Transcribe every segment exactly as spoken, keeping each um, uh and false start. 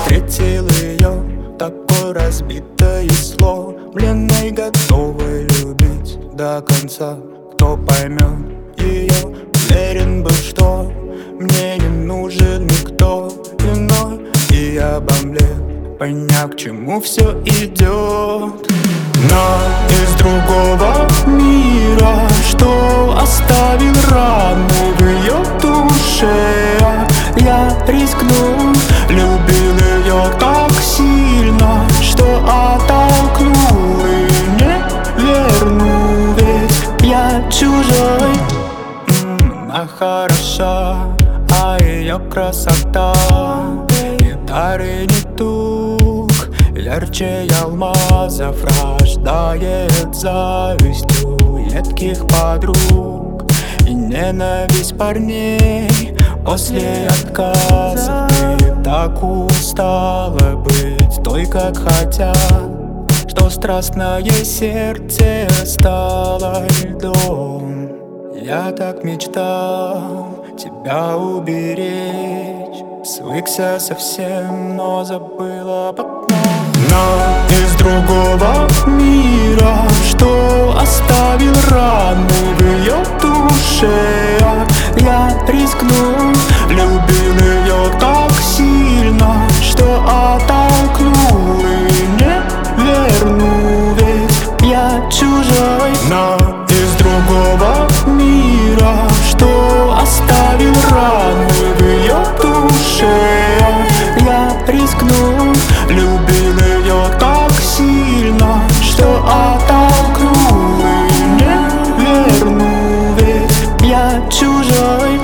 Встретил ее такой разбитой и сломленной, готовой любить до конца. Кто поймет ее, уверен был, что мне не нужен никто иной. И я обомлел, поняв, к чему все идет. Но из другого мира, что оставил раны в ее душе, я рискнул, любил ее так сильно, что оттолкнул и не верну, ведь я чужой. М-м, Она хороша, а ее красота и дары не тук, ярче алмазов рождает завистью едких подруг и ненависть парней. После отказа ты так устала быть той, как хотят, что страстное сердце стало льдом. Я так мечтал тебя уберечь, свыкся совсем, но забыл об одном. Но из другого мира, что оставил раны в ее душе, я рискнул, любил ее так сильно, что оттолкнул и не верну, ведь я чужой. Но из другого мира, что оставил раны в ее душе, я рискнул, любил ее так сильно, что оттолкнул и не верну, ведь я чужой.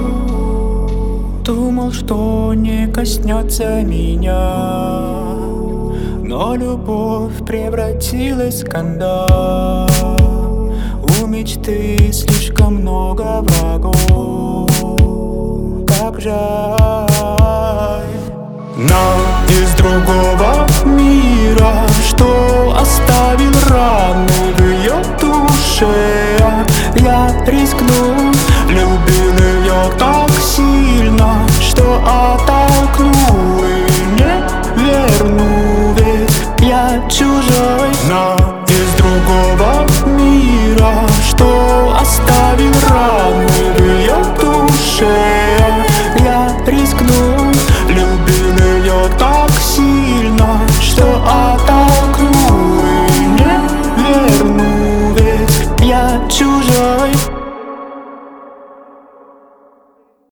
Думал, что не коснется меня, но любовь превратилась в скандал. У мечты слишком много врагов, как жаль. Но из другого мира, что оставил раны в ее душе, я рискнул, любил ее так сильно, что оттолкнул и не верну, ведь я чужой. Но из другого мира, что оставил раны в ее душе, я рискнул, любил ее так сильно, что оттолкнул и не верну, ведь я чужой.